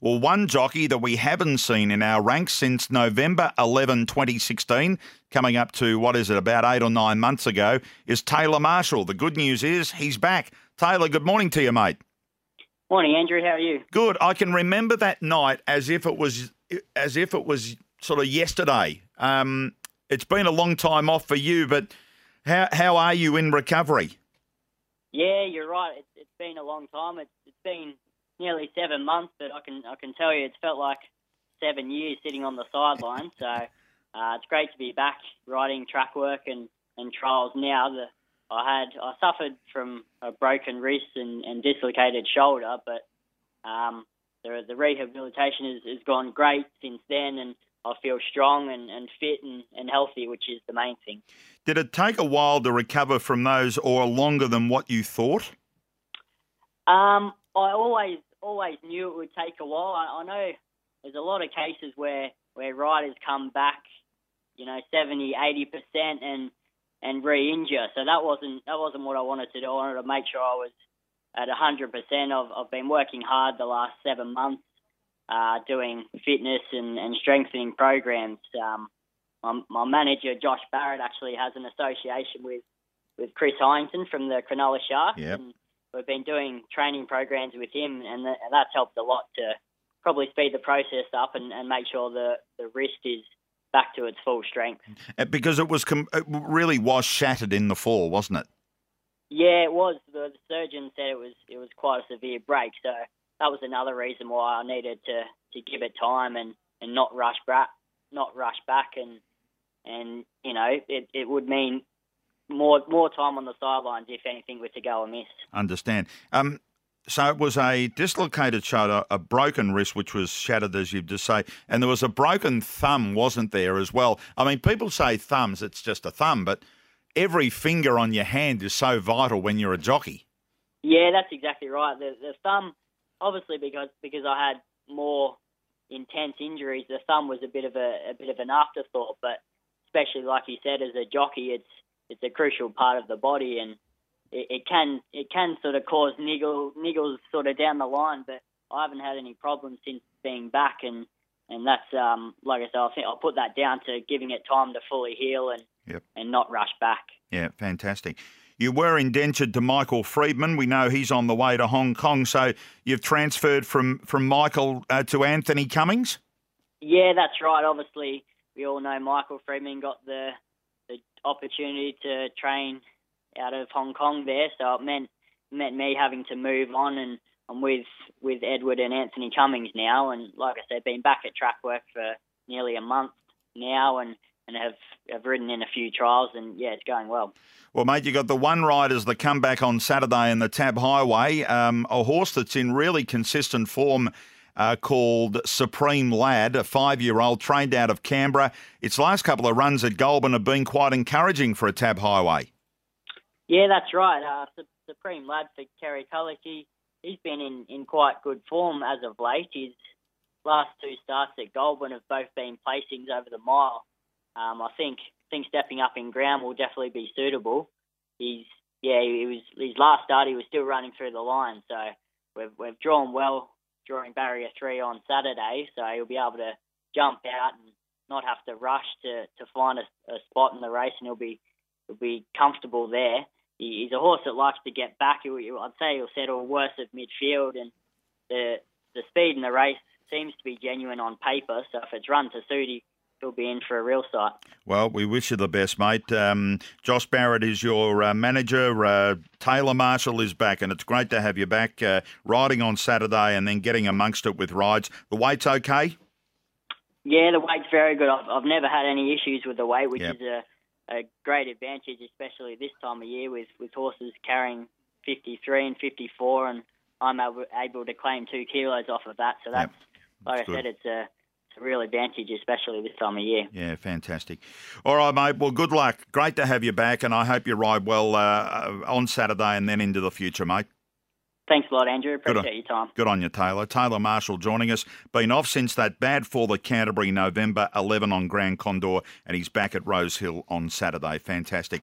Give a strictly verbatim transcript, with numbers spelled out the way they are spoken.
Well, one jockey that we haven't seen in our ranks since November eleventh, twenty sixteen, coming up to, what is it, about eight or nine months ago, is Taylor Marshall. The good news is he's back. Taylor, good morning to you, mate. Morning, Andrew. How are you? Good. I can remember that night as if it was as if it was sort of yesterday. Um, it's been a long time off for you, but how how are you in recovery? Yeah, you're right. It's, it's been a long time. It's, it's been nearly seven months, but I can I can tell you it's felt like seven years sitting on the sideline. So uh, it's great to be back riding track work and, and trials now. The, I had I suffered from a broken wrist and, and dislocated shoulder, but um, the the rehabilitation has, has gone great since then, and I feel strong and, and fit and, and healthy, which is the main thing. Did it take a while to recover from those, or longer than what you thought? Um, I always always knew it would take a while. I, I know there's a lot of cases where, where riders come back, you know, seventy, eighty percent and and re-injure. So that wasn't that wasn't what I wanted to do. I wanted to make sure I was at one hundred percent. I've, I've been working hard the last seven months, uh, doing fitness and, and strengthening programs. Um, my, my manager, Josh Barrett, actually has an association with, with Chris Hyington from the Cronulla Sharks. Yep. And we've been doing training programs with him, and, the, and that's helped a lot to probably speed the process up and, and make sure the, the wrist is back to its full strength. Because it was com- it really was shattered in the fall, wasn't it? Yeah, it was. The, the surgeon said it was it was quite a severe break, so that was another reason why I needed to, to give it time and, and not rush back, not rush back, and and you know it, it would mean more more time on the sidelines if anything were to go amiss. Understand. Um, so it was a dislocated shoulder, a broken wrist, which was shattered, as you just say, and there was a broken thumb, wasn't there, as well? I mean, people say thumbs, it's just a thumb, but every finger on your hand is so vital when you're a jockey. Yeah, that's exactly right. The, the thumb, obviously, because because I had more intense injuries, the thumb was a bit of a, a bit of an afterthought. But especially, like you said, as a jockey, it's it's a crucial part of the body, and it, it can it can sort of cause niggle niggles sort of down the line. But I haven't had any problems since being back, and and that's um like I said, I think I'll put that down to giving it time to fully heal and yep. and not rush back. Yeah, fantastic. You were indentured to Michael Friedman. We know he's on the way to Hong Kong, so you've transferred from from Michael uh, to Anthony Cummings. Yeah, that's right. Obviously, we all know Michael Friedman got the the opportunity to train out of Hong Kong there, so it meant meant me having to move on, and I'm with with Edward and Anthony Cummings now, and like I said, been back at track work for nearly a month now, and and have, have ridden in a few trials, and yeah, it's going well. Well, mate, you got the One Riders that come back on Saturday in the Tab Highway, um, a horse that's in really consistent form uh, called Supreme Lad, a five-year-old trained out of Canberra. Its last couple of runs at Goulburn have been quite encouraging for a Tab Highway. Yeah, that's right. Uh, Su- Supreme Lad for Kerry Cullick, he, he's been in, in quite good form as of late. His last two starts at Goulburn have both been placings over the mile. Um, I think think stepping up in ground will definitely be suitable. He's yeah, he was his last start. He was still running through the line, so we've we've drawn well, drawing barrier three on Saturday, so he'll be able to jump out and not have to rush to, to find a, a spot in the race, and he'll be he'll be comfortable there. He, he's a horse that likes to get back. He, I'd say he'll settle worse at midfield, and the the speed in the race seems to be genuine on paper. So if it's run to suit, he, he'll be in for a real sight. Well, we wish you the best, mate. Um, Josh Barrett is your uh, manager. Uh, Taylor Marshall is back, and it's great to have you back uh, riding on Saturday and then getting amongst it with rides. The weight's okay? Yeah, the weight's very good. I've, I've never had any issues with the weight, which yep. is a, a great advantage, especially this time of year with, with horses carrying fifty-three and fifty-four, and I'm able, able to claim two kilos off of that. So that's, yep. like that's I good. said, it's a a real advantage, especially this time of year. Yeah, fantastic. All right, mate. Well, good luck. Great to have you back, and I hope you ride well uh, on Saturday and then into the future, mate. Thanks a lot, Andrew. Appreciate on, your time. Good on you, Taylor. Taylor Marshall joining us. Been off since that bad fall at Canterbury, November eleventh on Grand Condor, and he's back at Rosehill on Saturday. Fantastic.